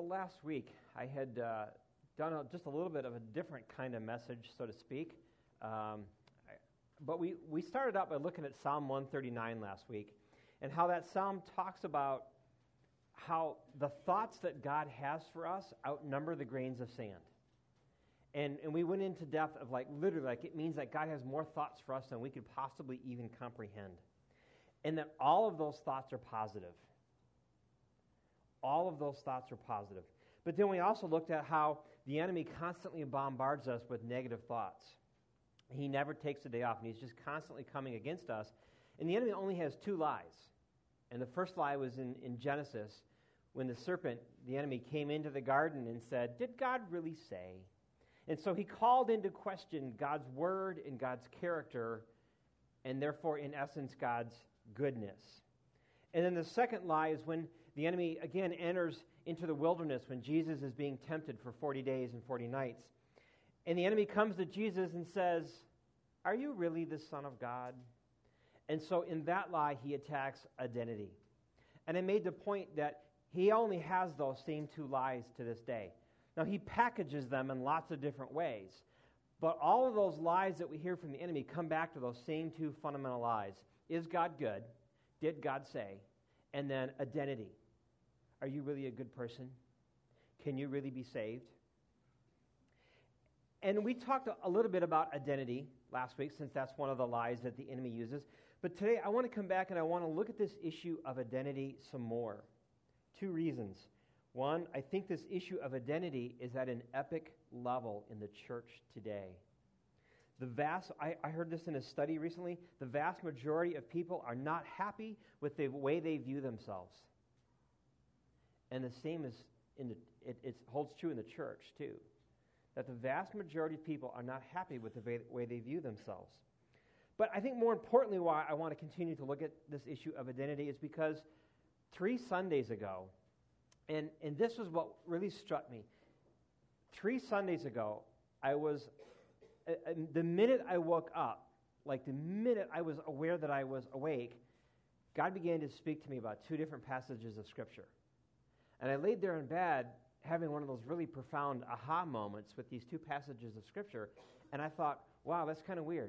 last week I had done just a little bit of a different kind of message, so to speak. But we started out by looking at Psalm 139 last week and how that psalm talks about how the thoughts that God has for us outnumber the grains of sand. And we went into depth of literally, it means that God has more thoughts for us than we could possibly even comprehend. And that all of those thoughts are positive. All of those thoughts are positive. But then we also looked at how the enemy constantly bombards us with negative thoughts. He never takes a day off, and he's just constantly coming against us. And the enemy only has two lies. And the first lie was in Genesis, when the serpent, the enemy, came into the garden and said, "Did God really say?" And so he called into question God's word and God's character, and therefore, in essence, God's goodness. And then the second lie is when the enemy again enters into the wilderness when Jesus is being tempted for 40 days and 40 nights. And the enemy comes to Jesus and says, "Are you really the Son of God?" And so in that lie, he attacks identity. And I made the point that he only has those same two lies to this day. Now, he packages them in lots of different ways. But all of those lies that we hear from the enemy come back to those same two fundamental lies. Is God good? Did God say? And then identity. Are you really a good person? Can you really be saved? And we talked a little bit about identity last week, since that's one of the lies that the enemy uses. But today I want to come back and I want to look at this issue of identity some more. Two reasons. One, I think this issue of identity is at an epic level in the church today. I heard this in a study recently, the vast majority of people are not happy with the way they view themselves. And the same is, it holds true in the church too. That the vast majority of people are not happy with the way they view themselves. But I think more importantly why I want to continue to look at this issue of identity is because 3 Sundays ago, and this was what really struck me. 3 Sundays ago, the minute I woke up, the minute I was aware that I was awake, God began to speak to me about 2 different passages of Scripture. And I laid there in bed having one of those really profound aha moments with these 2 passages of Scripture, and I thought, wow, that's kind of weird.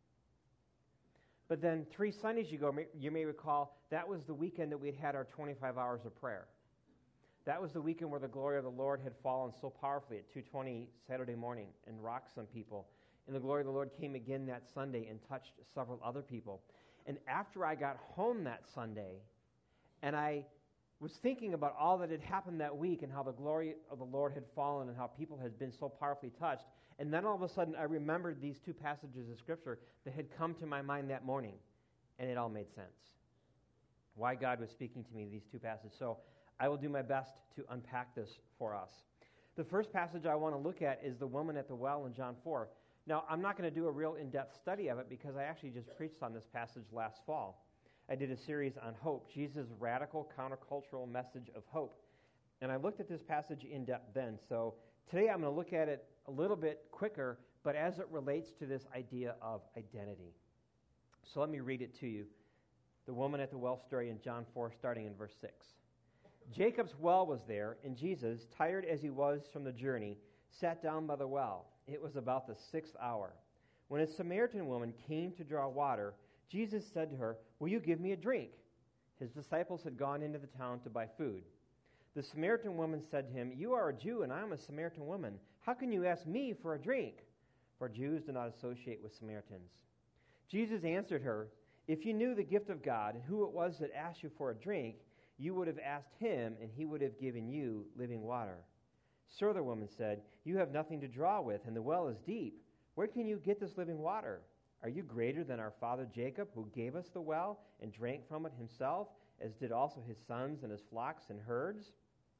But then 3 Sundays ago, you may recall, that was the weekend that we had our 25 hours of prayer. That was the weekend where the glory of the Lord had fallen so powerfully at 2:20 Saturday morning and rocked some people. And the glory of the Lord came again that Sunday and touched several other people. And after I got home that Sunday, and I was thinking about all that had happened that week and how the glory of the Lord had fallen and how people had been so powerfully touched, and then all of a sudden I remembered these 2 passages of Scripture that had come to my mind that morning, and it all made sense. Why God was speaking to me these 2 passages. So I will do my best to unpack this for us. The first passage I want to look at is the woman at the well in John 4. Now, I'm not going to do a real in-depth study of it because I actually just preached on this passage last fall. I did a series on hope, Jesus' radical countercultural message of hope. And I looked at this passage in depth then. So today I'm going to look at it a little bit quicker, but as it relates to this idea of identity. So let me read it to you. The woman at the well story in John 4, starting in verse 6. Jacob's well was there, and Jesus, tired as he was from the journey, sat down by the well. It was about the 6th hour. When a Samaritan woman came to draw water, Jesus said to her, "Will you give me a drink?" His disciples had gone into the town to buy food. The Samaritan woman said to him, "You are a Jew, and I am a Samaritan woman. How can you ask me for a drink?" For Jews do not associate with Samaritans. Jesus answered her, "If you knew the gift of God and who it was that asked you for a drink, you would have asked him, and he would have given you living water." "Sir," the woman said, "you have nothing to draw with, and the well is deep. Where can you get this living water? Are you greater than our father Jacob, who gave us the well and drank from it himself, as did also his sons and his flocks and herds?"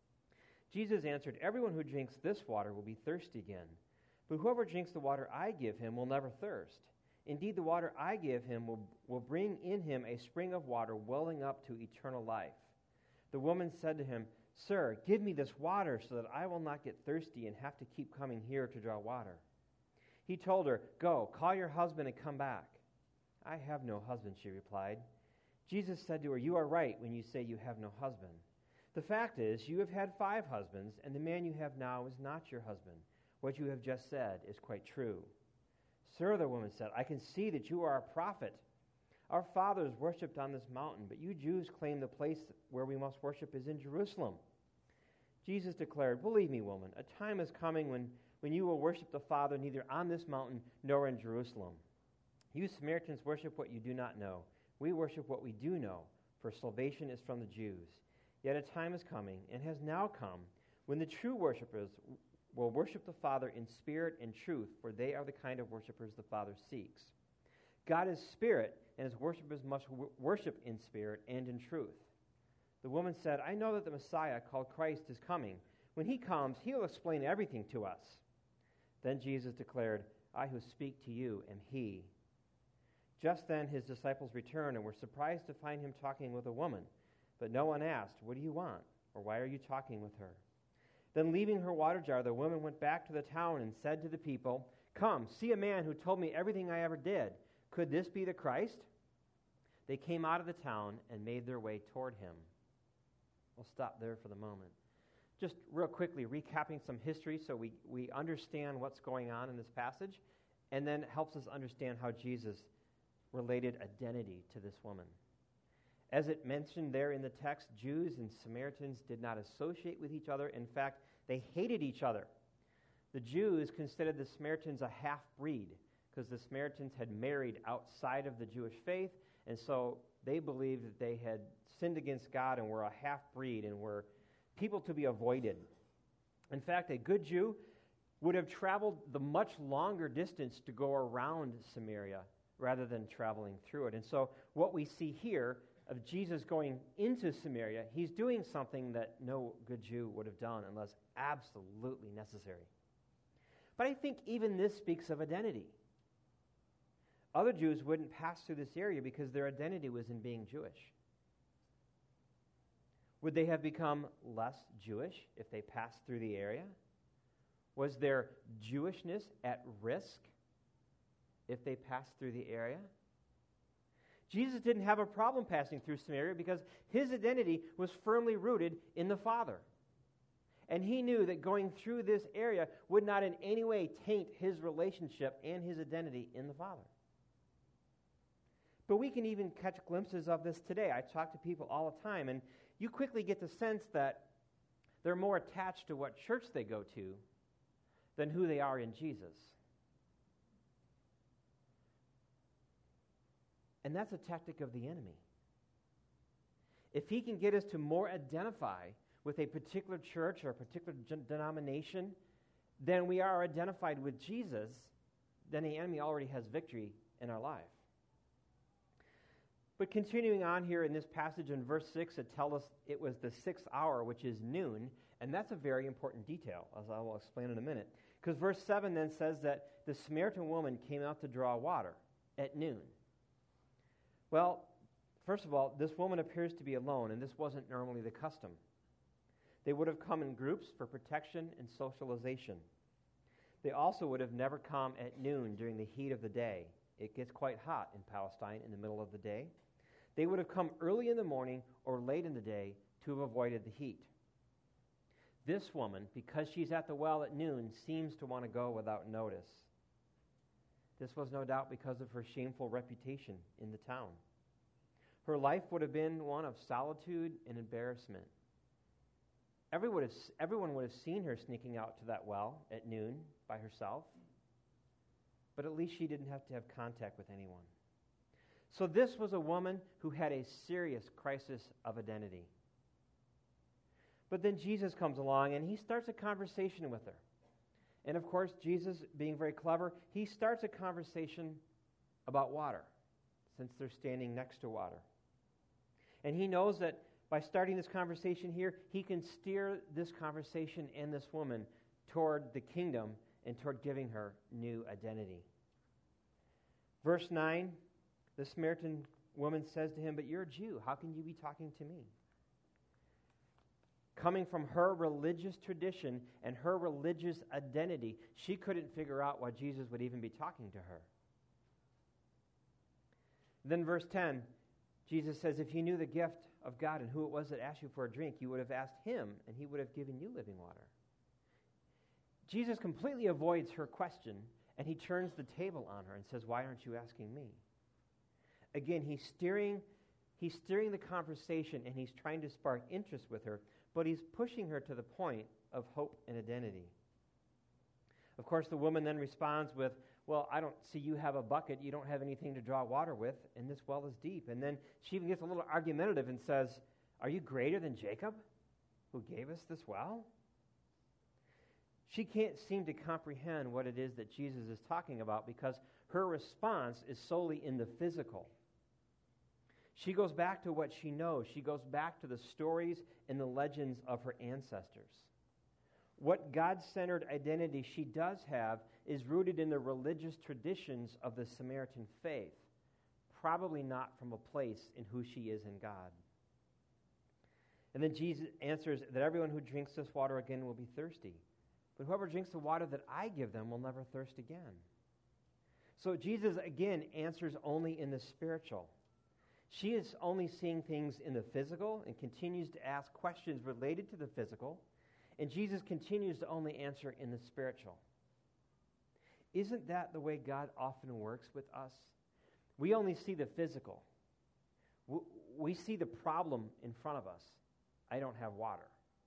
Jesus answered, "Everyone who drinks this water will be thirsty again. But whoever drinks the water I give him will never thirst. Indeed, the water I give him will bring in him a spring of water welling up to eternal life." The woman said to him, "Sir, give me this water so that I will not get thirsty and have to keep coming here to draw water." He told her, "Go, call your husband and come back." "I have no husband," she replied. Jesus said to her, "You are right when you say you have no husband. The fact is, you have had 5 husbands, and the man you have now is not your husband. What you have just said is quite true." "Sir," the woman said, "I can see that you are a prophet. Our fathers worshipped on this mountain, but you Jews claim the place where we must worship is in Jerusalem." Jesus declared, "Believe me, woman, a time is coming when you will worship the Father neither on this mountain nor in Jerusalem. You Samaritans worship what you do not know. We worship what we do know, for salvation is from the Jews. Yet a time is coming, and has now come, when the true worshipers will worship the Father in spirit and truth, for they are the kind of worshipers the Father seeks. God is spirit, and his worshipers must worship in spirit and in truth." The woman said, "I know that the Messiah, called Christ, is coming. When he comes, he will explain everything to us." Then Jesus declared, "I who speak to you am he." Just then his disciples returned and were surprised to find him talking with a woman. But no one asked, "What do you want?" or "Why are you talking with her?" Then leaving her water jar, the woman went back to the town and said to the people, "Come, see a man who told me everything I ever did. Could this be the Christ?" They came out of the town and made their way toward him. We'll stop there for the moment. Just real quickly, recapping some history so we understand what's going on in this passage, and then helps us understand how Jesus related identity to this woman. As it mentioned there in the text, Jews and Samaritans did not associate with each other. In fact, they hated each other. The Jews considered the Samaritans a half-breed because the Samaritans had married outside of the Jewish faith, and so they believed that they had sinned against God and were a half-breed and were people to be avoided. In fact, a good Jew would have traveled the much longer distance to go around Samaria rather than traveling through it. And so what we see here of Jesus going into Samaria, he's doing something that no good Jew would have done unless absolutely necessary. But I think even this speaks of identity. Other Jews wouldn't pass through this area because their identity was in being Jewish. Would they have become less Jewish if they passed through the area? Was their Jewishness at risk if they passed through the area? Jesus didn't have a problem passing through Samaria because his identity was firmly rooted in the Father. And he knew that going through this area would not in any way taint his relationship and his identity in the Father. But we can even catch glimpses of this today. I talk to people all the time, and you quickly get the sense that they're more attached to what church they go to than who they are in Jesus. And that's a tactic of the enemy. If he can get us to more identify with a particular church or a particular denomination than we are identified with Jesus, then the enemy already has victory in our life. But continuing on here in this passage in verse 6, it tells us it was the 6th hour, which is noon, and that's a very important detail, as I will explain in a minute. Because verse 7 then says that the Samaritan woman came out to draw water at noon. Well, first of all, this woman appears to be alone, and this wasn't normally the custom. They would have come in groups for protection and socialization. They also would have never come at noon during the heat of the day. It gets quite hot in Palestine in the middle of the day. They would have come early in the morning or late in the day to have avoided the heat. This woman, because she's at the well at noon, seems to want to go without notice. This was no doubt because of her shameful reputation in the town. Her life would have been one of solitude and embarrassment. Everyone would have seen her sneaking out to that well at noon by herself, but at least she didn't have to have contact with anyone. So this was a woman who had a serious crisis of identity. But then Jesus comes along and he starts a conversation with her. And of course, Jesus, being very clever, he starts a conversation about water, since they're standing next to water. And he knows that by starting this conversation here, he can steer this conversation and this woman toward the kingdom and toward giving her new identity. Verse 9, the Samaritan woman says to him, "But you're a Jew. How can you be talking to me?" Coming from her religious tradition and her religious identity, she couldn't figure out why Jesus would even be talking to her. Then verse 10, Jesus says, "If you knew the gift of God and who it was that asked you for a drink, you would have asked him, and he would have given you living water. Jesus completely avoids her question, and he turns the table on her and says, why aren't you asking me? Again, he's steering the conversation, and he's trying to spark interest with her, but he's pushing her to the point of hope and identity. Of course, the woman then responds with, well, I don't see you have a bucket. You don't have anything to draw water with, and this well is deep. And then she even gets a little argumentative and says, are you greater than Jacob, who gave us this well? She can't seem to comprehend what it is that Jesus is talking about because her response is solely in the physical. She goes back to what she knows. She goes back to the stories and the legends of her ancestors. What God-centered identity she does have is rooted in the religious traditions of the Samaritan faith, probably not from a place in who she is in God. And then Jesus answers that everyone who drinks this water again will be thirsty, but whoever drinks the water that I give them will never thirst again. So Jesus again answers only in the spiritual. She is only seeing things in the physical and continues to ask questions related to the physical, and Jesus continues to only answer in the spiritual. Isn't that the way God often works with us? We only see the physical. We see the problem in front of us. I don't have water.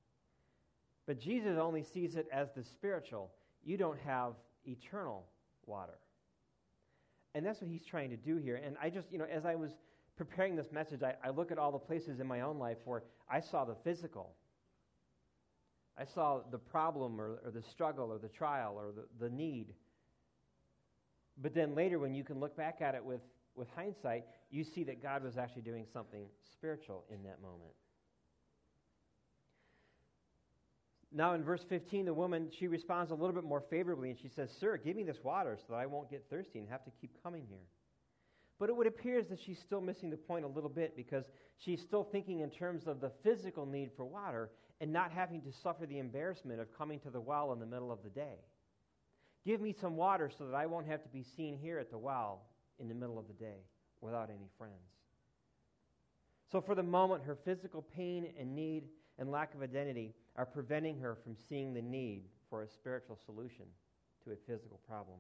But Jesus only sees it as the spiritual. You don't have eternal water. And that's what he's trying to do here. And I just, as I was preparing this message, I look at all the places in my own life where I saw the physical. I saw the problem or the struggle or the trial or the need. But then later when you can look back at it with hindsight, you see that God was actually doing something spiritual in that moment. Now in verse 15, the woman, she responds a little bit more favorably, and she says, Sir, give me this water so that I won't get thirsty and have to keep coming here. But it would appear as that she's still missing the point a little bit because she's still thinking in terms of the physical need for water and not having to suffer the embarrassment of coming to the well in the middle of the day. Give me some water so that I won't have to be seen here at the well in the middle of the day without any friends. So for the moment, her physical pain and need and lack of identity are preventing her from seeing the need for a spiritual solution to a physical problem.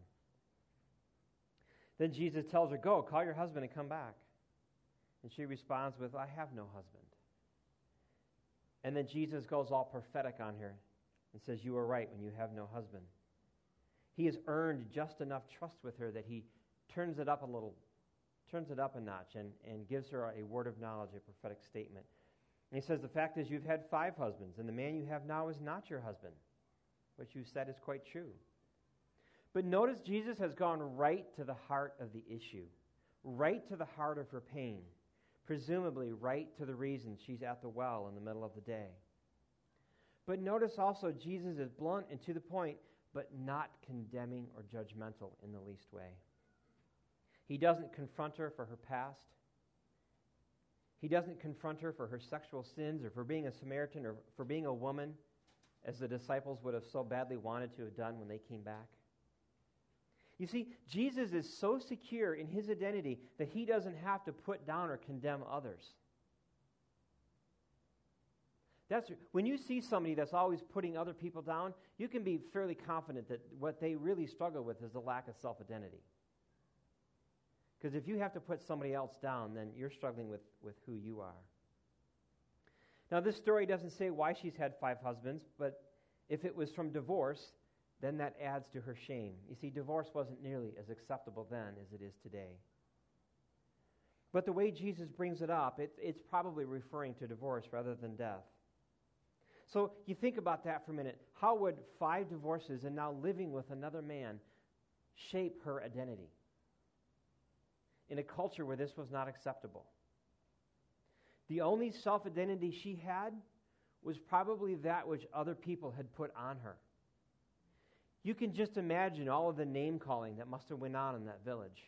Then Jesus tells her, Go, call your husband and come back. And she responds with, I have no husband. And then Jesus goes all prophetic on her and says, You are right when you have no husband. He has earned just enough trust with her that he turns it up a notch and gives her a word of knowledge, a prophetic statement. And he says, the fact is you've had 5 husbands, and the man you have now is not your husband. What you said is quite true. But notice Jesus has gone right to the heart of the issue, right to the heart of her pain, presumably right to the reason she's at the well in the middle of the day. But notice also Jesus is blunt and to the point, but not condemning or judgmental in the least way. He doesn't confront her for her past. He doesn't confront her for her sexual sins or for being a Samaritan or for being a woman, as the disciples would have so badly wanted to have done when they came back. You see, Jesus is so secure in his identity that he doesn't have to put down or condemn others. When you see somebody that's always putting other people down, you can be fairly confident that what they really struggle with is the lack of self-identity. Because if you have to put somebody else down, then you're struggling with who you are. Now, this story doesn't say why she's had 5 husbands, but if it was from divorce, then that adds to her shame. You see, divorce wasn't nearly as acceptable then as it is today. But the way Jesus brings it up, it's probably referring to divorce rather than death. So you think about that for a minute. How would 5 divorces and now living with another man shape her identity in a culture where this was not acceptable? The only self-identity she had was probably that which other people had put on her. You can just imagine all of the name-calling that must have went on in that village.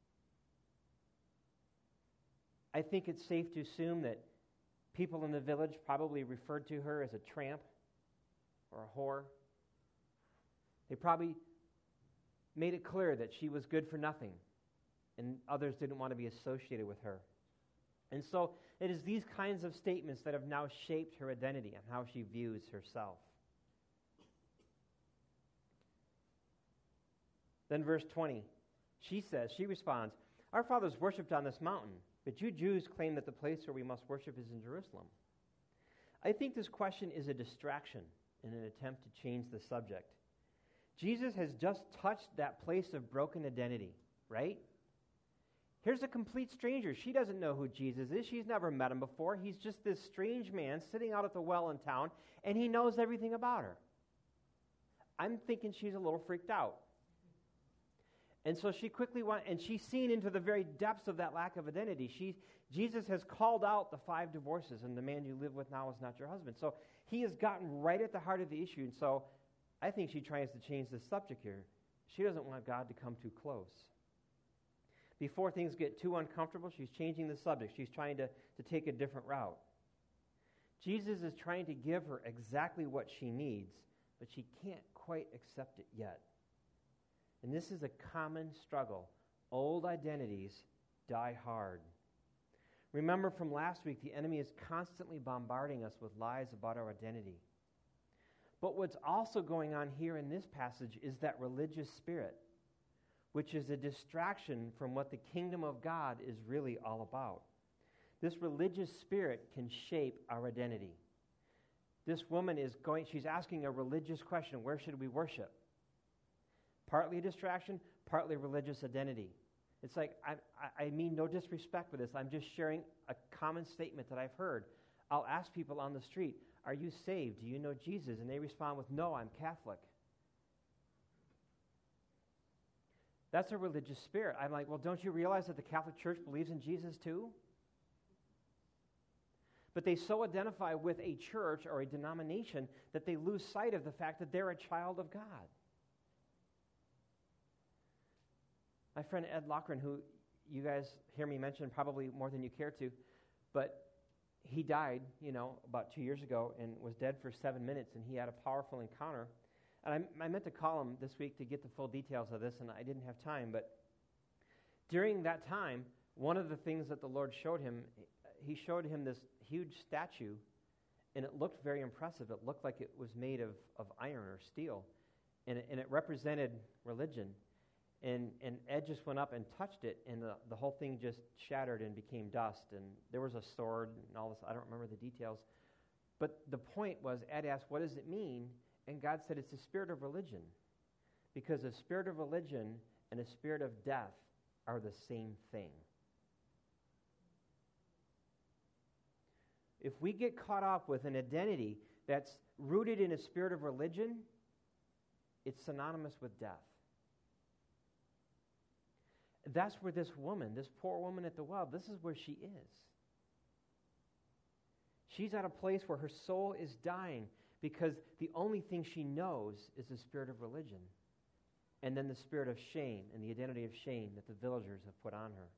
I think it's safe to assume that people in the village probably referred to her as a tramp or a whore. They probably made it clear that she was good for nothing, and others didn't want to be associated with her And so it is these kinds of statements that have now shaped her identity and how she views herself. Then verse 20, she responds, "Our fathers worshipped on this mountain, but you Jews claim that the place where we must worship is in Jerusalem." I think this question is a distraction in an attempt to change the subject. Jesus has just touched that place of broken identity, right? Here's a complete stranger. She doesn't know who Jesus is. She's never met him before. He's just this strange man sitting out at the well in town, and he knows everything about her. I'm thinking she's a little freaked out. And so she quickly went, and she's seen into the very depths of that lack of identity. Jesus has called out the 5 divorces, and the man you live with now is not your husband. So he has gotten right at the heart of the issue, and so I think she tries to change the subject here. She doesn't want God to come too close. Before things get too uncomfortable, she's changing the subject. She's trying to take a different route. Jesus is trying to give her exactly what she needs, but she can't quite accept it yet. And this is a common struggle. Old identities die hard. Remember from last week, the enemy is constantly bombarding us with lies about our identity. But what's also going on here in this passage is that religious spirit, which is a distraction from what the kingdom of God is really all about. This religious spirit can shape our identity. This woman she's asking a religious question: where should we worship? Partly a distraction, partly religious identity. It's like, I mean no disrespect with this. I'm just sharing a common statement that I've heard. I'll ask people on the street, "Are you saved? Do you know Jesus?" And they respond with, "No, I'm Catholic." That's a religious spirit. I'm like, well, don't you realize that the Catholic Church believes in Jesus too? But they so identify with a church or a denomination that they lose sight of the fact that they're a child of God. My friend Ed Lochran, who you guys hear me mention probably more than you care to, but he died, about 2 years ago and was dead for 7 minutes, and he had a powerful encounter. And I meant to call him this week to get the full details of this, and I didn't have time. But during that time, one of the things that the Lord showed him, he showed him this huge statue, and it looked very impressive. It looked like it was made of iron or steel, and it represented religion. And Ed just went up and touched it, and the whole thing just shattered and became dust. And there was a sword and all this. I don't remember the details. But the point was, Ed asked, what does it mean? And God said it's the spirit of religion. Because a spirit of religion and a spirit of death are the same thing. If we get caught up with an identity that's rooted in a spirit of religion, it's synonymous with death. That's where this woman, this poor woman at the well, this is where she is. She's at a place where her soul is dying because the only thing she knows is the spirit of religion, and then the spirit of shame and the identity of shame that the villagers have put on her.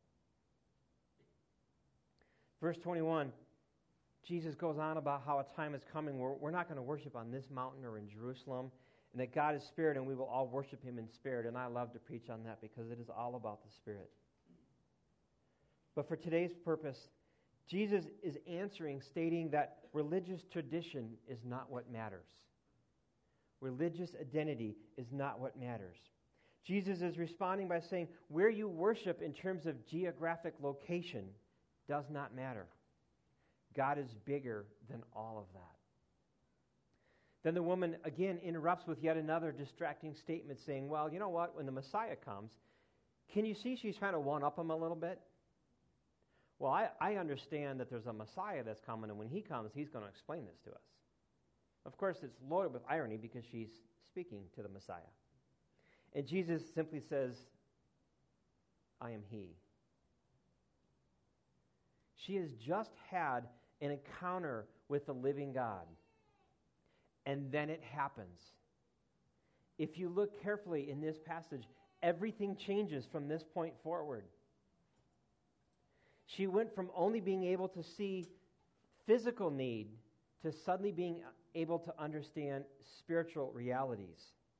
Verse 21, Jesus goes on about how a time is coming where we're not going to worship on this mountain or in Jerusalem, and that God is spirit and we will all worship him in spirit. And I love to preach on that because it is all about the spirit. But for today's purpose, Jesus is answering, stating that religious tradition is not what matters. Religious identity is not what matters. Jesus is responding by saying, where you worship in terms of geographic location does not matter. God is bigger than all of that. Then the woman again interrupts with yet another distracting statement saying, well, you know what, when the Messiah comes, can you see she's trying to one-up him a little bit? Well, I understand that there's a Messiah that's coming, and when he comes, he's going to explain this to us. Of course, it's loaded with irony because she's speaking to the Messiah. And Jesus simply says, I am he. She has just had an encounter with the living God. And then it happens. If you look carefully in this passage, everything changes from this point forward. She went from only being able to see physical need to suddenly being able to understand spiritual realities.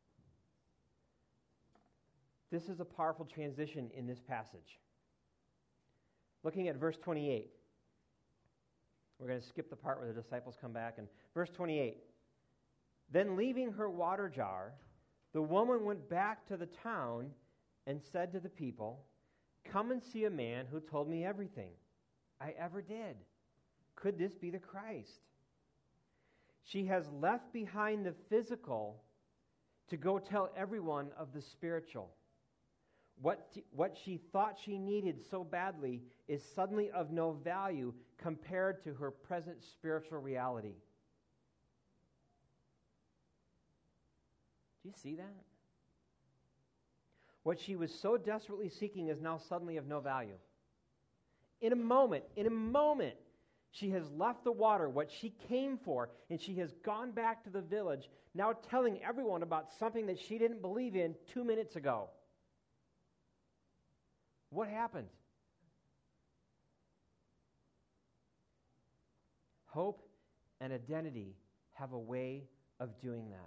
This is a powerful transition in this passage. Looking at verse 28, We're going to skip the part where the disciples come back. And verse 28, then leaving her water jar, the woman went back to the town and said to the people, come and see a man who told me everything I ever did. Could this be the Christ? She has left behind the physical to go tell everyone of the spiritual. What she thought she needed so badly is suddenly of no value compared to her present spiritual reality. Do you see that? What she was so desperately seeking is now suddenly of no value. In a moment, she has left the water, what she came for, and she has gone back to the village, now telling everyone about something that she didn't believe in 2 minutes ago. What happened? Hope and identity have a way of doing that.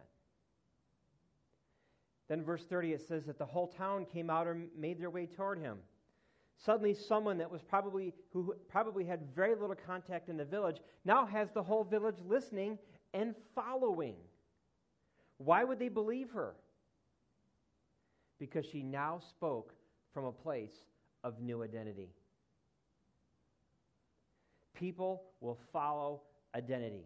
Then verse 30, it says that the whole town came out and made their way toward him. Suddenly someone who probably had very little contact in the village now has the whole village listening and following. Why would they believe her? Because she now spoke from a place of new identity. People will follow identity.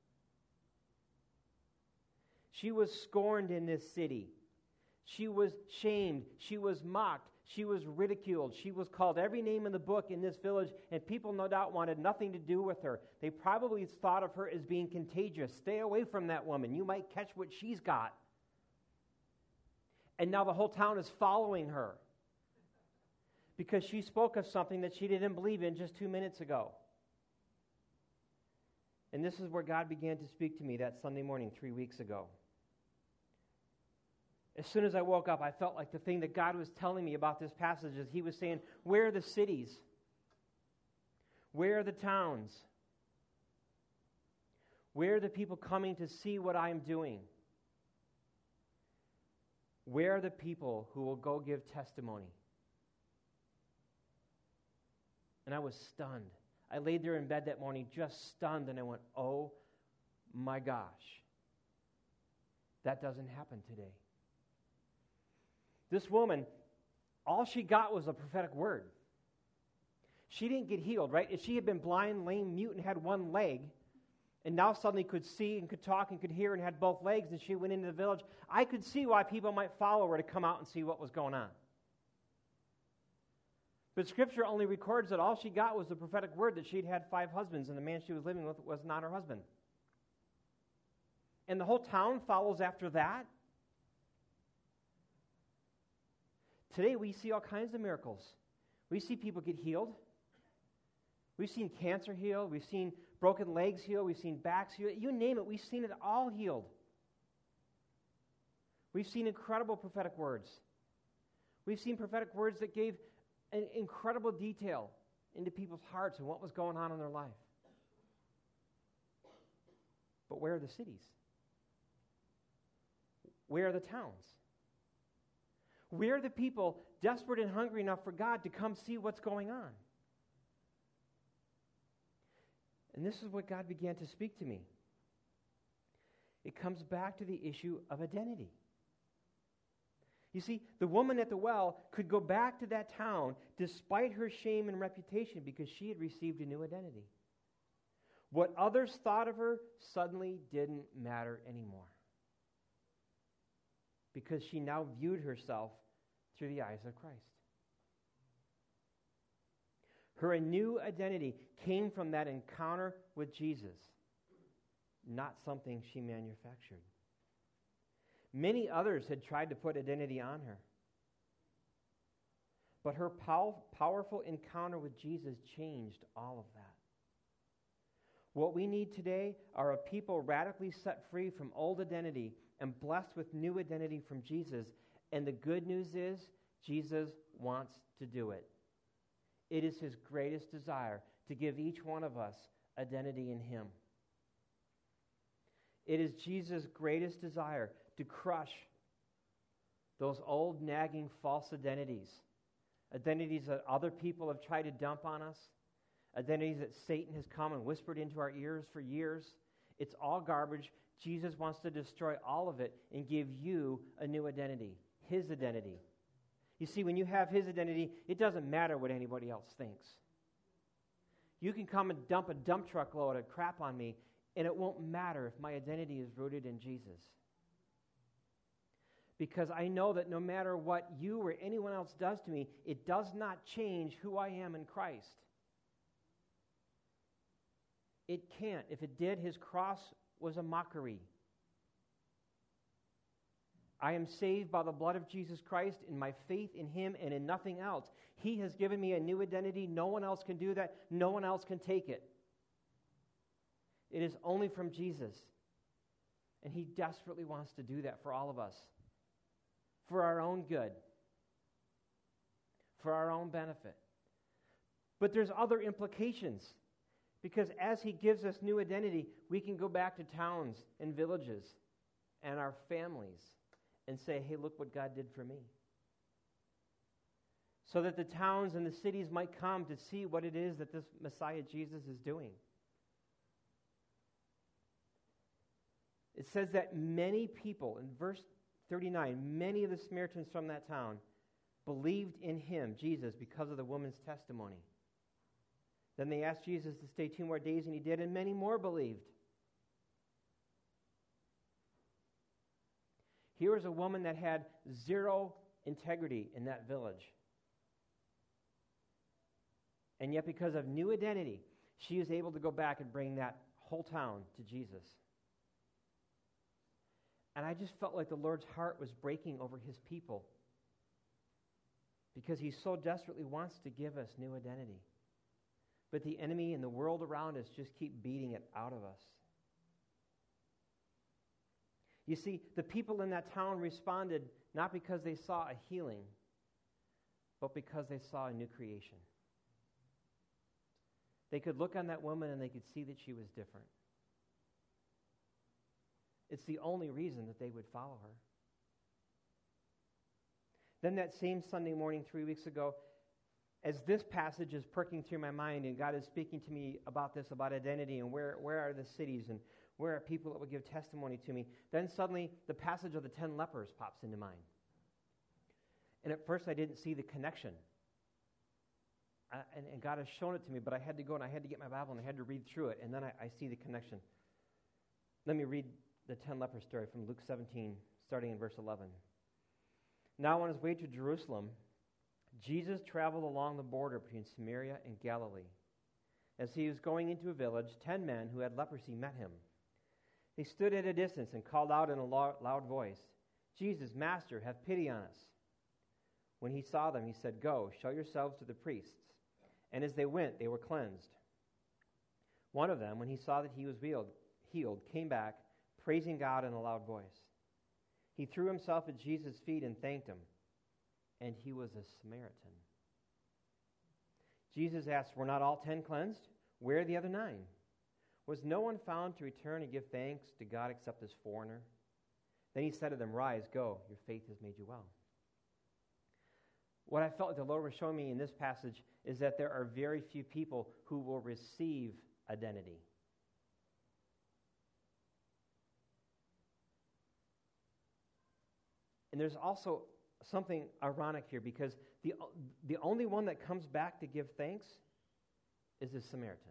She was scorned in this city. She was shamed. She was mocked. She was ridiculed. She was called every name in the book in this village, and people no doubt wanted nothing to do with her. They probably thought of her as being contagious. Stay away from that woman. You might catch what she's got. And now the whole town is following her because she spoke of something that she didn't believe in just 2 minutes ago. And this is where God began to speak to me that Sunday morning 3 weeks ago. As soon as I woke up, I felt like the thing that God was telling me about this passage is he was saying, where are the cities? Where are the towns? Where are the people coming to see what I'm doing? Where are the people who will go give testimony? And I was stunned. I laid there in bed that morning just stunned, and I went, oh my gosh. That doesn't happen today. This woman, all she got was a prophetic word. She didn't get healed, right? If she had been blind, lame, mute, and had one leg, and now suddenly could see and could talk and could hear and had both legs, and she went into the village, I could see why people might follow her to come out and see what was going on. But Scripture only records that all she got was the prophetic word that she'd had 5 husbands, and the man she was living with was not her husband. And the whole town follows after that. Today we see all kinds of miracles. We see people get healed. We've seen cancer healed. We've seen broken legs healed. We've seen backs healed. You name it, we've seen it all healed. We've seen incredible prophetic words. We've seen prophetic words that gave an incredible detail into people's hearts and what was going on in their life. But where are the cities? Where are the towns? Where are the people desperate and hungry enough for God to come see what's going on? And this is what God began to speak to me. It comes back to the issue of identity. You see, the woman at the well could go back to that town despite her shame and reputation because she had received a new identity. What others thought of her suddenly didn't matter anymore, because she now viewed herself through the eyes of Christ. Her new identity came from that encounter with Jesus, not something she manufactured. Many others had tried to put identity on her, but her powerful encounter with Jesus changed all of that. What we need today are a people radically set free from old identity and blessed with new identity from Jesus. And the good news is, Jesus wants to do it. It is his greatest desire to give each one of us identity in him. It is Jesus' greatest desire to crush those old, nagging, false identities that other people have tried to dump on us, identities that Satan has come and whispered into our ears for years. It's all garbage. Jesus wants to destroy all of it and give you a new identity, his identity. You see, when you have his identity, it doesn't matter what anybody else thinks. You can come and dump a dump truck load of crap on me, and it won't matter if my identity is rooted in Jesus. Because I know that no matter what you or anyone else does to me, it does not change who I am in Christ. It can't. If it did, his cross was a mockery. I am saved by the blood of Jesus Christ in my faith in him and in nothing else. He has given me a new identity. No one else can do that. No one else can take it. It is only from Jesus. And he desperately wants to do that for all of us. For our own good. For our own benefit. But there's other implications. Because as he gives us new identity, we can go back to towns and villages and our families and say, hey, look what God did for me. So that the towns and the cities might come to see what it is that this Messiah Jesus is doing. It says that many people, in verse 39, many of the Samaritans from that town believed in him, Jesus, because of the woman's testimony. Then they asked Jesus to stay 2 more days, and he did, and many more believed. Here was a woman that had zero integrity in that village. And yet because of new identity, she is able to go back and bring that whole town to Jesus. And I just felt like the Lord's heart was breaking over his people because he so desperately wants to give us new identity. But the enemy and the world around us just keep beating it out of us. You see, the people in that town responded not because they saw a healing, but because they saw a new creation. They could look on that woman and they could see that she was different. It's the only reason that they would follow her. Then that same Sunday morning 3 weeks ago, as this passage is perking through my mind and God is speaking to me about this, about identity and where are the cities and where are people that will give testimony to me, then suddenly the passage of the 10 lepers pops into mind. And at first I didn't see the connection. And God has shown it to me, but I had to go and I had to get my Bible and I had to read through it, and then I see the connection. Let me read the 10 lepers story from Luke 17, starting in verse 11. Now on his way to Jerusalem, Jesus traveled along the border between Samaria and Galilee. As he was going into a village, 10 men who had leprosy met him. They stood at a distance and called out in a loud voice, Jesus, Master, have pity on us. When he saw them, he said, Go, show yourselves to the priests. And as they went, they were cleansed. One of them, when he saw that he was healed, came back, praising God in a loud voice. He threw himself at Jesus' feet and thanked him. And he was a Samaritan. Jesus asked, Were not all 10 cleansed? Where are the other 9? Was no one found to return and give thanks to God except this foreigner? Then he said to them, Rise, go, your faith has made you well. What I felt like the Lord was showing me in this passage is that there are very few people who will receive identity. And there's also something ironic here because the only one that comes back to give thanks is the Samaritan.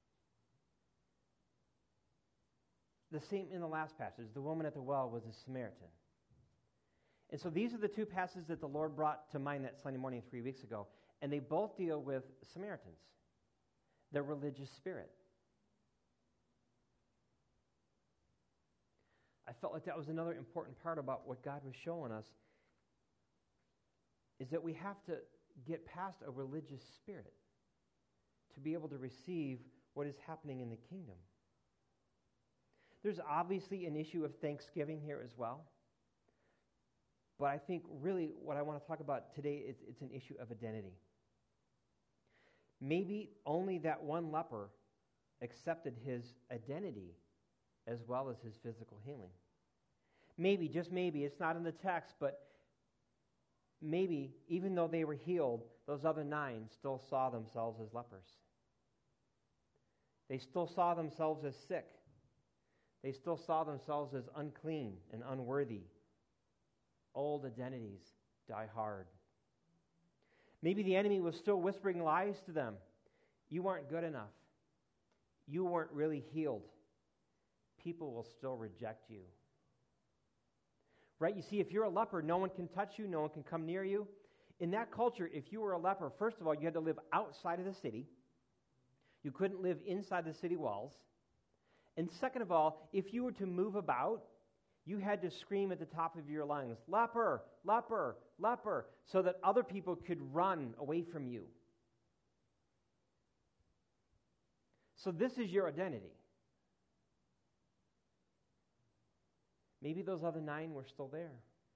The same in the last passage. The woman at the well was a Samaritan. And so these are the two passages that the Lord brought to mind that Sunday morning 3 weeks ago. And they both deal with Samaritans, the religious spirit. I felt like that was another important part about what God was showing us, is that we have to get past a religious spirit to be able to receive what is happening in the kingdom. There's obviously an issue of thanksgiving here as well. But I think really what I want to talk about today is it's an issue of identity. Maybe only that one leper accepted his identity as well as his physical healing. Maybe, just maybe, it's not in the text, but maybe even though they were healed, those other 9 still saw themselves as lepers. They still saw themselves as sick. They still saw themselves as unclean and unworthy. Old identities die hard. Maybe the enemy was still whispering lies to them. You aren't good enough. You weren't really healed. People will still reject you. Right? You see, if you're a leper, no one can touch you, no one can come near you. In that culture, if you were a leper, first of all, you had to live outside of the city. You couldn't live inside the city walls. And second of all, if you were to move about, you had to scream at the top of your lungs, leper, leper, leper, so that other people could run away from you. So this is your identity. Maybe those other 9 were still there.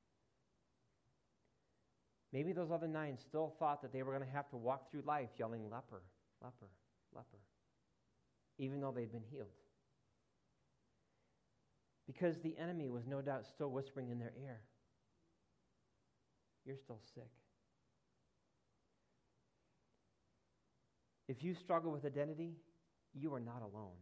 Maybe those other 9 still thought that they were going to have to walk through life yelling, leper, leper, leper, even though they'd been healed. Because the enemy was no doubt still whispering in their ear, you're still sick. If you struggle with identity, you are not alone.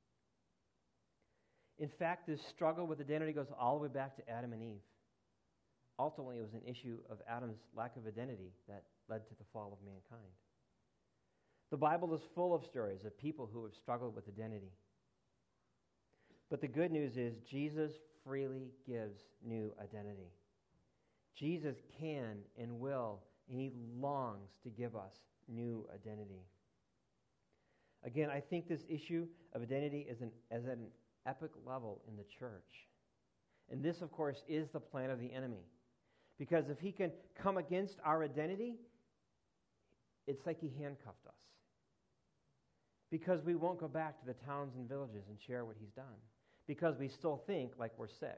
In fact, this struggle with identity goes all the way back to Adam and Eve. Ultimately, it was an issue of Adam's lack of identity that led to the fall of mankind. The Bible is full of stories of people who have struggled with identity. But the good news is Jesus freely gives new identity. Jesus can and will, and he longs to give us new identity. Again, I think this issue of identity is at an epic level in the church. And this, of course, is the plan of the enemy. Because if he can come against our identity, it's like he handcuffed us. Because we won't go back to the towns and villages and share what he's done. Because we still think like we're sick.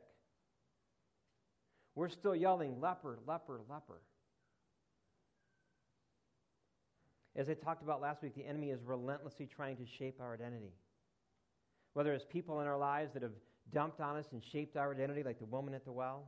We're still yelling, leper, leper, leper. As I talked about last week, the enemy is relentlessly trying to shape our identity. Whether it's people in our lives that have dumped on us and shaped our identity, like the woman at the well.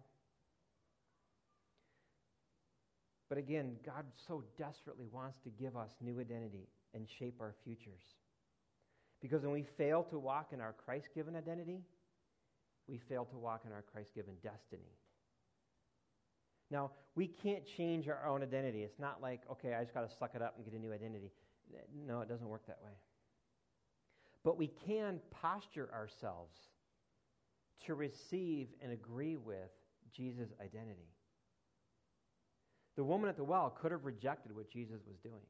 But again, God so desperately wants to give us new identity and shape our futures. Because when we fail to walk in our Christ-given identity, we fail to walk in our Christ-given destiny. Now, we can't change our own identity. It's not like, okay, I just got to suck it up and get a new identity. No, it doesn't work that way. But we can posture ourselves to receive and agree with Jesus' identity. The woman at the well could have rejected what Jesus was doing.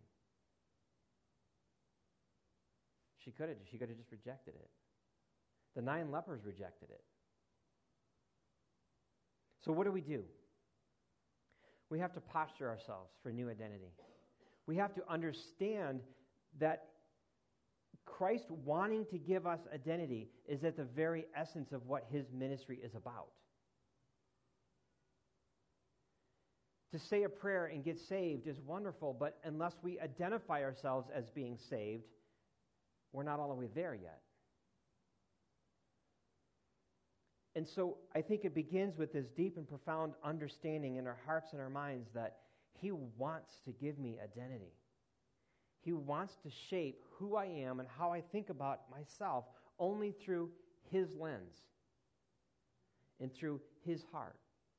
She could have just rejected it. The 9 lepers rejected it. So what do? We have to posture ourselves for new identity. We have to understand that Christ wanting to give us identity is at the very essence of what his ministry is about. To say a prayer and get saved is wonderful, but unless we identify ourselves as being saved, we're not all the way there yet. And so I think it begins with this deep and profound understanding in our hearts and our minds that he wants to give me identity. He wants to shape who I am and how I think about myself only through his lens and through his heart.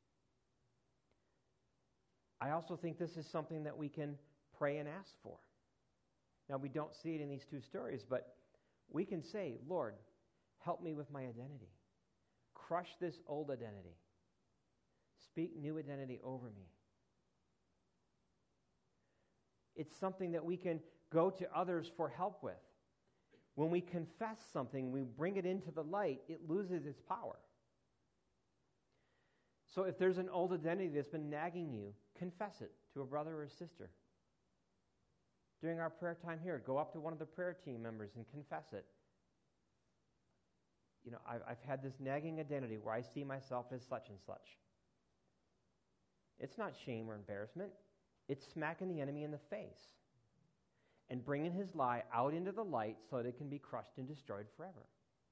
I also think this is something that we can pray and ask for. Now, we don't see it in these 2 stories, but we can say, Lord, help me with my identity. Crush this old identity. Speak new identity over me. It's something that we can go to others for help with. When we confess something, we bring it into the light, it loses its power. So if there's an old identity that's been nagging you, confess it to a brother or a sister. During our prayer time here, go up to one of the prayer team members and confess it. You know, I've had this nagging identity where I see myself as such and such. It's not shame or embarrassment. It's smacking the enemy in the face and bringing his lie out into the light so that it can be crushed and destroyed forever.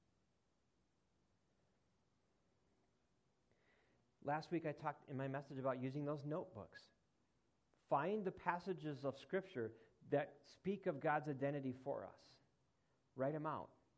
Last week I talked in my message about using those notebooks. Find the passages of Scripture that speak of God's identity for us. Write them out.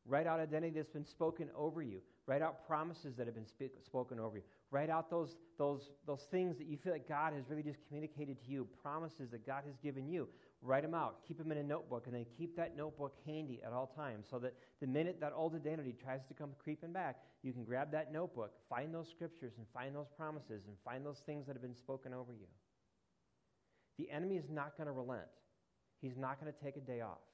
Write out identity that's been spoken over you. Write out promises that have been spoken over you. Write out those things that you feel like God has really just communicated to you, promises that God has given you. Write them out. Keep them in a notebook, and then keep that notebook handy at all times so that the minute that old identity tries to come creeping back, you can grab that notebook, find those scriptures, and find those promises, and find those things that have been spoken over you. The enemy is not going to relent. He's not going to take a day off.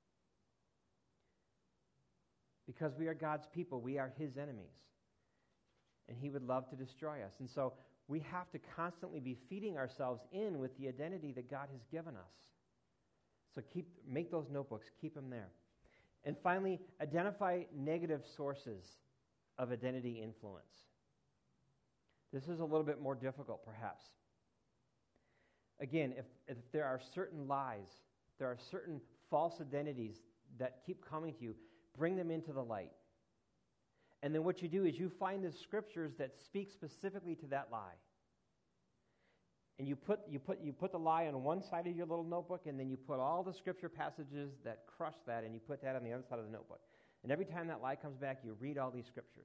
Because we are God's people, we are his enemies. And he would love to destroy us. And so we have to constantly be feeding ourselves in with the identity that God has given us. So make those notebooks, keep them there. And finally, identify negative sources of identity influence. This is a little bit more difficult, perhaps. Again, if there are certain lies, there are certain false identities that keep coming to you, bring them into the light. And then what you do is you find the scriptures that speak specifically to that lie. And you put the lie on one side of your little notebook, and then you put all the scripture passages that crush that, and you put that on the other side of the notebook. And every time that lie comes back, you read all these scriptures.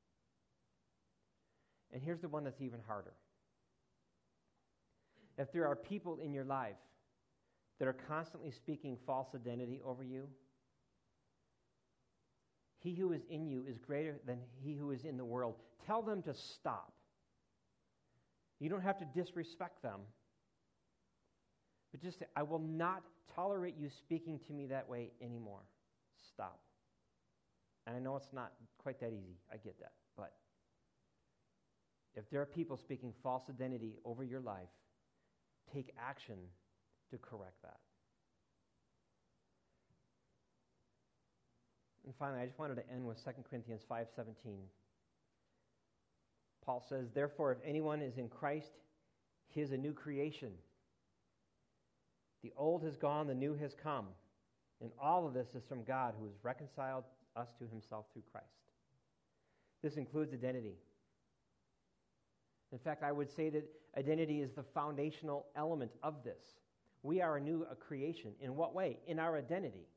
And here's the one that's even harder. If there are people in your life that are constantly speaking false identity over you, he who is in you is greater than he who is in the world. Tell them to stop. You don't have to disrespect them. But just say, I will not tolerate you speaking to me that way anymore. Stop. And I know it's not quite that easy. I get that. But if there are people speaking false identity over your life, take action to correct that. And finally, I just wanted to end with 2 Corinthians 5:17. Paul says, therefore, if anyone is in Christ, he is a new creation. The old has gone, the new has come. And all of this is from God, who has reconciled us to himself through Christ. This includes identity. In fact, I would say that identity is the foundational element of this. We are a creation. In what way? In our identity.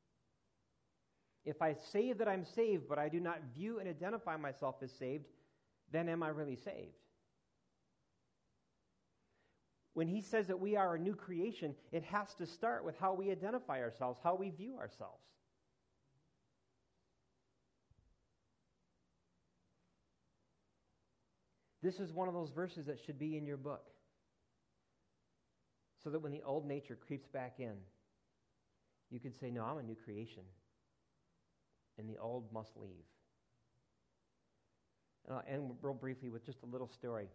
If I say that I'm saved, but I do not view and identify myself as saved, then am I really saved? When he says that we are a new creation, it has to start with how we identify ourselves, how we view ourselves. This is one of those verses that should be in your book, so that when the old nature creeps back in, you can say, no, I'm a new creation, and the old must leave. And I'll end real briefly with just a little story.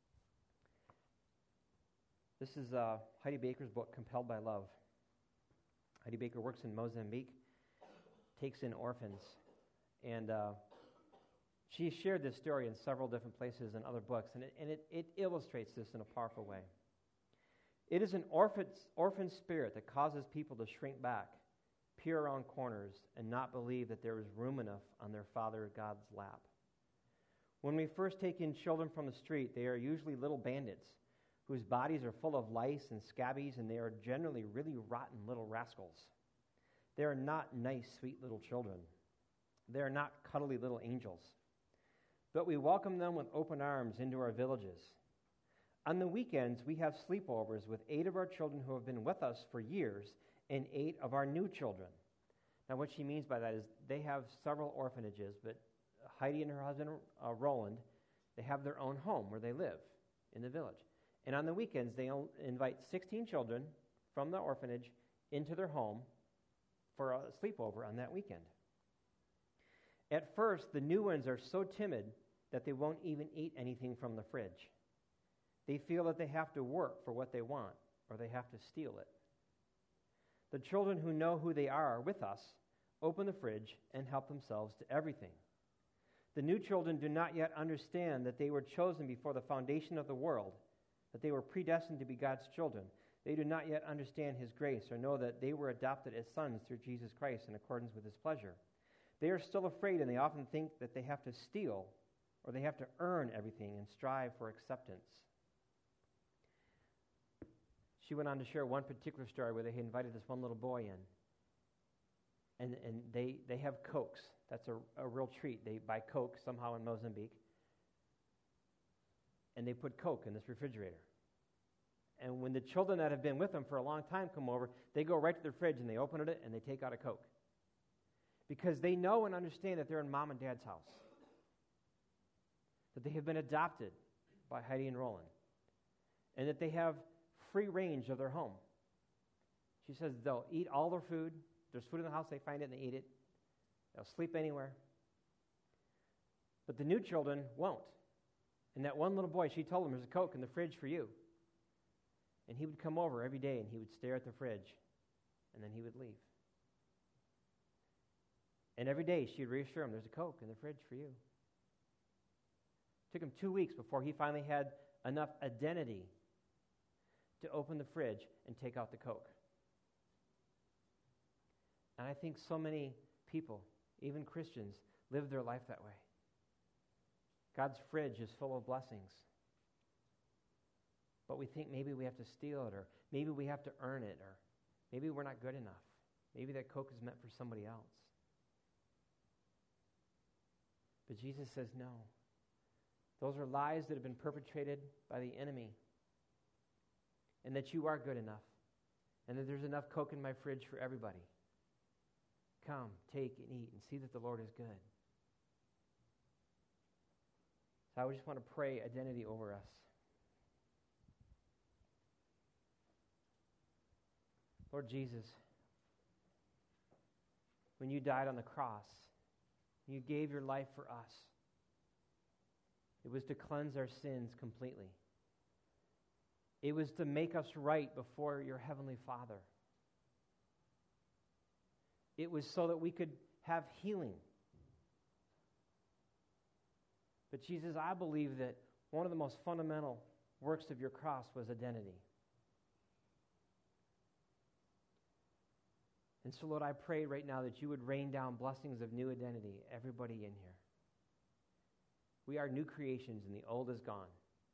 This is Heidi Baker's book, Compelled by Love. Heidi Baker works in Mozambique, takes in orphans, and she shared this story in several different places and other books, and it illustrates this in a powerful way. It is an orphan spirit that causes people to shrink back, peer around corners, and not believe that there is room enough on their Father God's lap. When we first take in children from the street, they are usually little bandits whose bodies are full of lice and scabies, and they are generally really rotten little rascals. They are not nice, sweet little children. They are not cuddly little angels. But we welcome them with open arms into our villages. On the weekends, we have sleepovers with 8 of our children who have been with us for years and 8 of our new children. Now, what she means by that is they have several orphanages, but Heidi and her husband, Roland, they have their own home where they live in the village. And on the weekends, they invite 16 children from the orphanage into their home for a sleepover on that weekend. At first, the new ones are so timid that they won't even eat anything from the fridge. They feel that they have to work for what they want, or they have to steal it. The children who know who they are with us open the fridge and help themselves to everything. The new children do not yet understand that they were chosen before the foundation of the world, that they were predestined to be God's children. They do not yet understand his grace or know that they were adopted as sons through Jesus Christ in accordance with his pleasure. They are still afraid, and they often think that they have to steal or they have to earn everything and strive for acceptance. She went on to share one particular story where they had invited this one little boy in. and they have Cokes. That's a real treat. They buy Coke somehow in Mozambique, and they put Coke in this refrigerator. And when the children that have been with them for a long time come over, they go right to their fridge and they open it and they take out a Coke. Because they know and understand that they're in Mom and Dad's house. That they have been adopted by Heidi and Roland. And that they have free range of their home. She says they'll eat all their food. There's food in the house, they find it and they eat it. They'll sleep anywhere. But the new children won't. And that one little boy, she told him, there's a Coke in the fridge for you. And he would come over every day and he would stare at the fridge. And then he would leave. And every day she'd reassure him, there's a Coke in the fridge for you. It took him 2 weeks before he finally had enough identity to open the fridge and take out the Coke. And I think so many people, even Christians, live their life that way. God's fridge is full of blessings. But we think maybe we have to steal it, or maybe we have to earn it, or maybe we're not good enough. Maybe that Coke is meant for somebody else. But Jesus says no. Those are lies that have been perpetrated by the enemy. And that you are good enough. And that there's enough Coke in my fridge for everybody. Come, take, and eat, and see that the Lord is good. So I just want to pray identity over us. Lord Jesus, when you died on the cross, you gave your life for us. It was to cleanse our sins completely. It was to make us right before your heavenly Father. It was so that we could have healing. But Jesus, I believe that one of the most fundamental works of your cross was identity. And so, Lord, I pray right now that you would rain down blessings of new identity, everybody in here. We are new creations and the old is gone.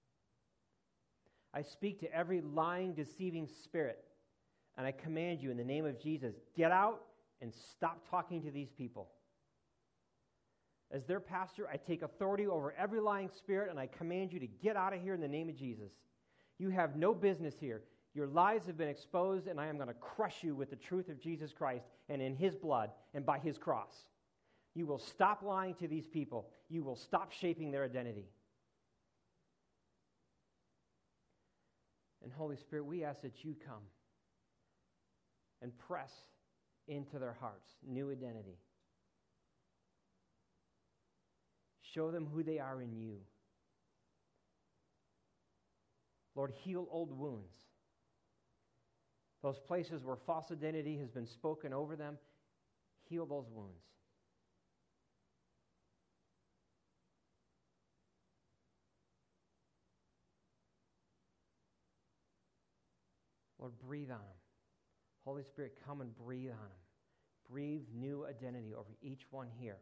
I speak to every lying, deceiving spirit, and I command you in the name of Jesus, get out and stop talking to these people. As their pastor, I take authority over every lying spirit, and I command you to get out of here in the name of Jesus. You have no business here. Your lies have been exposed, and I am going to crush you with the truth of Jesus Christ and in his blood and by his cross. You will stop lying to these people. You will stop shaping their identity. And Holy Spirit, we ask that you come and press into their hearts new identity. Show them who they are in you. Lord, heal old wounds. Those places where false identity has been spoken over them, heal those wounds. Lord, breathe on them. Holy Spirit, come and breathe on them. Breathe new identity over each one here.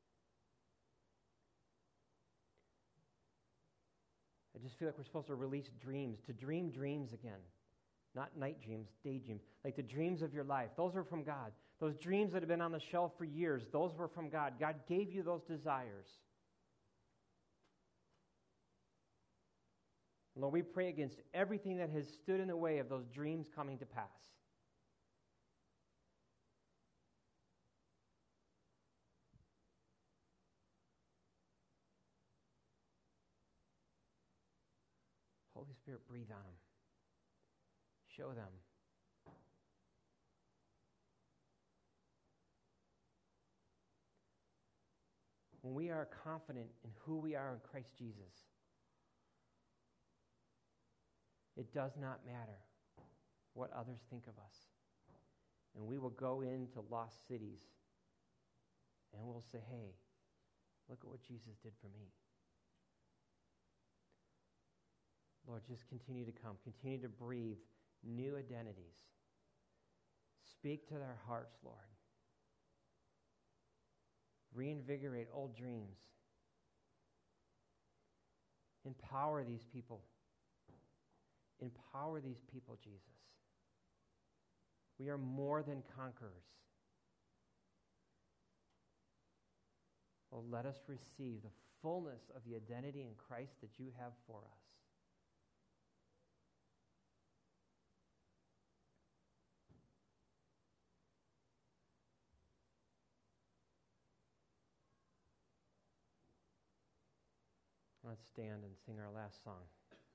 I just feel like we're supposed to release dreams, to dream dreams again. Not night dreams, daydreams. Like the dreams of your life. Those are from God. Those dreams that have been on the shelf for years, those were from God. God gave you those desires. Lord, we pray against everything that has stood in the way of those dreams coming to pass. Holy Spirit, breathe on them. Show them. When we are confident in who we are in Christ Jesus, it does not matter what others think of us. And we will go into lost cities and we'll say, hey, look at what Jesus did for me. Lord, just continue to come. Continue to breathe new identities. Speak to their hearts, Lord. Reinvigorate old dreams. Empower these people. Empower these people, Jesus. We are more than conquerors. Oh, let us receive the fullness of the identity in Christ that you have for us. Let's stand and sing our last song.